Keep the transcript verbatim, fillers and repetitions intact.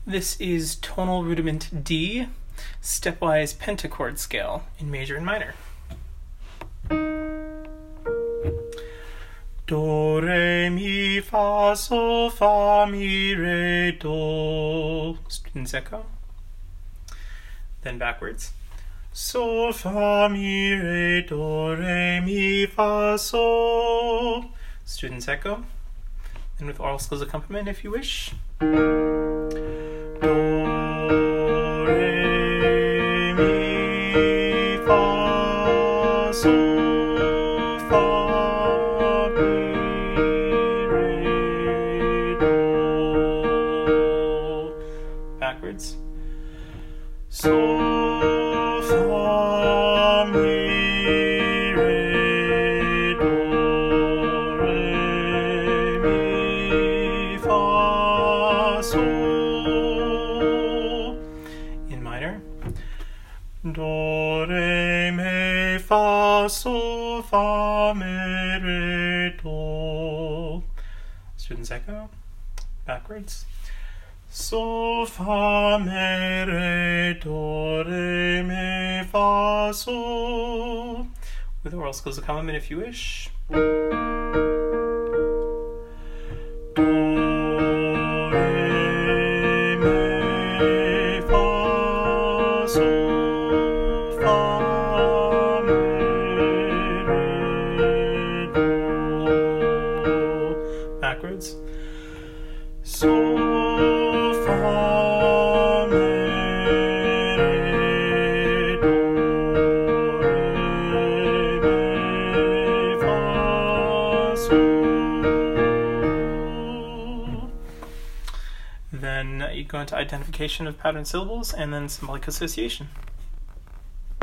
This is tonal rudiment D, stepwise pentachord scale in major and minor. Do, re, mi, fa, sol, fa, mi, re, do. Students echo. Then backwards. Sol, fa, mi, re, do, re, mi, fa, sol. Students echo. And with oral skills accompaniment if you wish. Do, re, mi, fa, sol, fa, mi, re, do. Backwards. Sol, fa, mi, re, do, re, mi, fa, sol. In minor. Do, re, mi, fa, sol, fa, mi, re, do. Students echo. Backwards. Sol, fa, mi, re, do, re, mi, fa, sol. With oral skills accompaniment if you wish. Do, re, mi, fa, sol, fa, mi, re, do. Backwards. Sol, fa, mi, re, do, re, mi, fa, sol. Then you go into identification of pattern syllables and then symbolic association.